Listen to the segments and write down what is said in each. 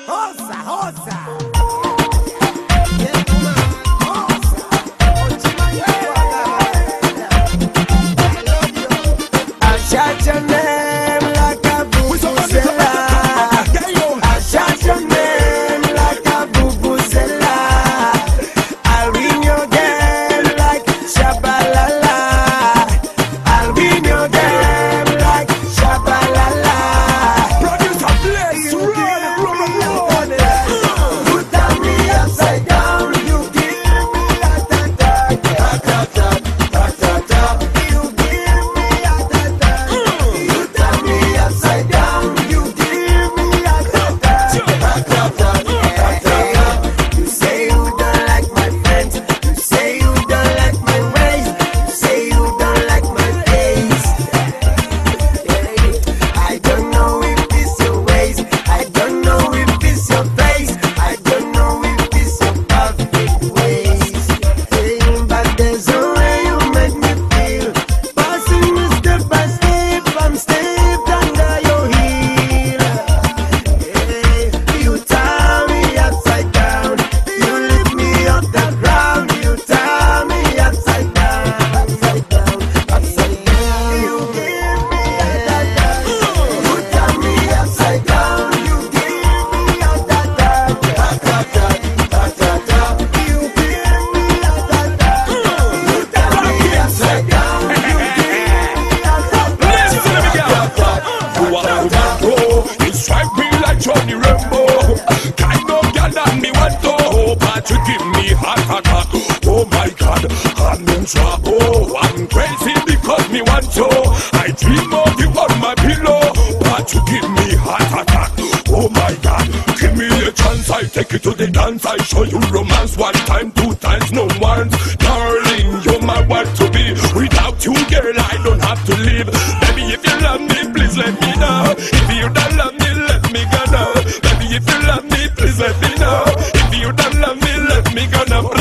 I show you romance one time, two times, no once. Darling, you're my wife to be. Without you, girl, I don't have to live. Baby, if you love me, please let me know. If you don't love me, let me go now. Baby, if you love me, please let me know. If you don't love me, let me go now.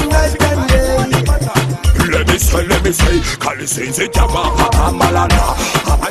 Let me say, Kali since it jama malana.